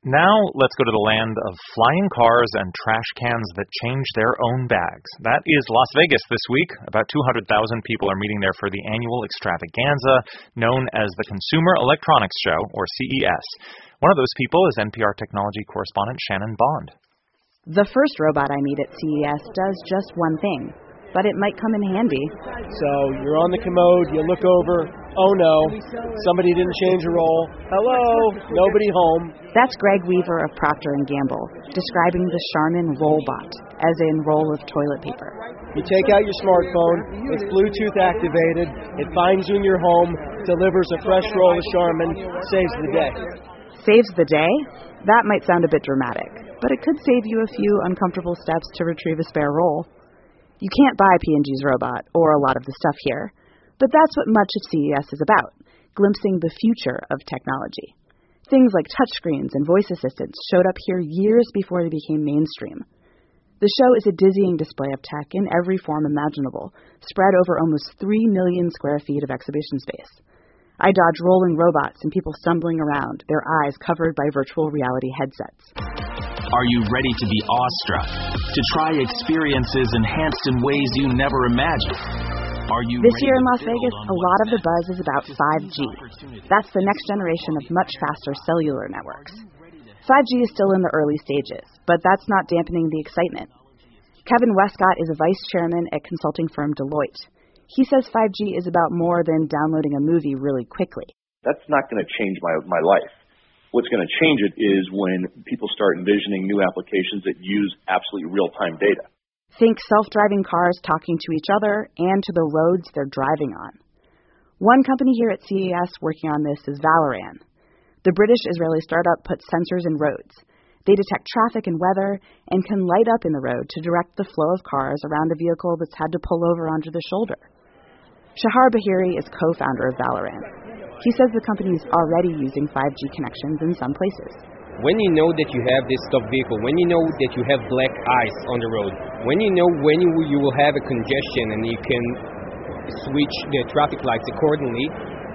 Now, let's go to the land of flying cars and trash cans that change their own bags. That is Las Vegas this week. About 200,000 people are meeting there for the annual extravaganza known as the Consumer Electronics Show, or CES. One of those people is NPR technology correspondent Shannon Bond. The first robot I meet at CES does just one thing, but it might come in handy. So you're on the commode, you look over, oh no, somebody didn't change a roll. Hello, nobody home. That's Greg Weaver of Procter & Gamble, describing the Charmin Rollbot, as in roll of toilet paper. You take out your smartphone, it's Bluetooth activated, it finds you in your home, delivers a fresh roll of Charmin, saves the day. Saves the day? That might sound a bit dramatic, but it could save you a few uncomfortable steps to retrieve a spare roll. You can't buy P&G's robot, or a lot of the stuff here, but that's what much of CES is about, glimpsing the future of technology. Things like touchscreens and voice assistants showed up here years before they became mainstream. The show is a dizzying display of tech in every form imaginable, spread over almost 3 million square feet of exhibition space. I dodge rolling robots and people stumbling around, their eyes covered by virtual reality headsets. Are you ready to be awestruck? To try experiences enhanced in ways you never imagined? This year in Las Vegas, a lot of the buzz is about 5G. That's the next generation of much faster cellular networks. 5G is still in the early stages, but that's not dampening the excitement. Kevin Westcott is a vice chairman at consulting firm Deloitte. He says 5G is about more than downloading a movie really quickly. That's not going to change my life. What's going to change it is when people start envisioning new applications that use absolutely real-time data. Think self-driving cars talking to each other and to the roads they're driving on. One company here at CES working on this is Valoran. The British-Israeli startup puts sensors in roads. They detect traffic and weather and can light up in the road to direct the flow of cars around a vehicle that's had to pull over onto the shoulder. Shahar Bahiri is co-founder of Valoran. He says the company is already using 5G connections in some places. When you know that you have this stop vehicle, when you know that you have black ice on the road, when you know when you will have a congestion and you can switch the traffic lights accordingly,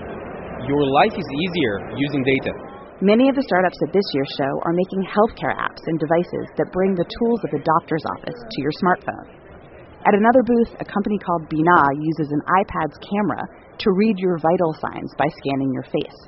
your life is easier using data. Many of the startups at this year's show are making healthcare apps and devices that bring the tools of the doctor's office to your smartphone. At another booth, a company called Bina uses an iPad's camera to read your vital signs by scanning your face.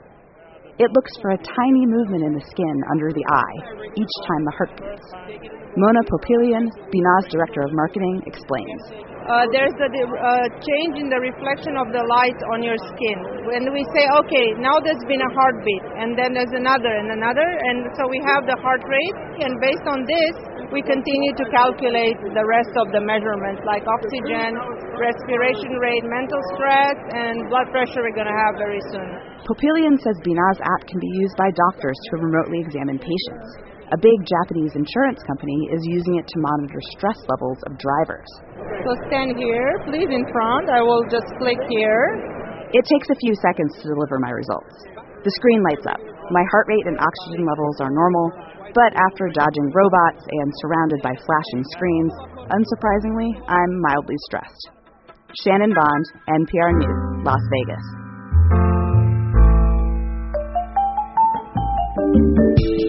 It looks for a tiny movement in the skin under the eye each time the heart beats. Mona Popilian, Bina's director of marketing, explains. There's a change in the reflection of the light on your skin. When we say, okay, now there's been a heartbeat, and then there's another, and so we have the heart rate, and based on this, we continue to calculate the rest of the measurements, like oxygen, respiration rate, mental stress, and blood pressure we're going to have very soon. Popilian says Bina's app can be used by doctors to remotely examine patients. A big Japanese insurance company is using it to monitor stress levels of drivers. So stand here, please, in front. I will just click here. It takes a few seconds to deliver my results. The screen lights up. My heart rate and oxygen levels are normal, but after dodging robots and surrounded by flashing screens, unsurprisingly, I'm mildly stressed. Shannon Bond, NPR News, Las Vegas.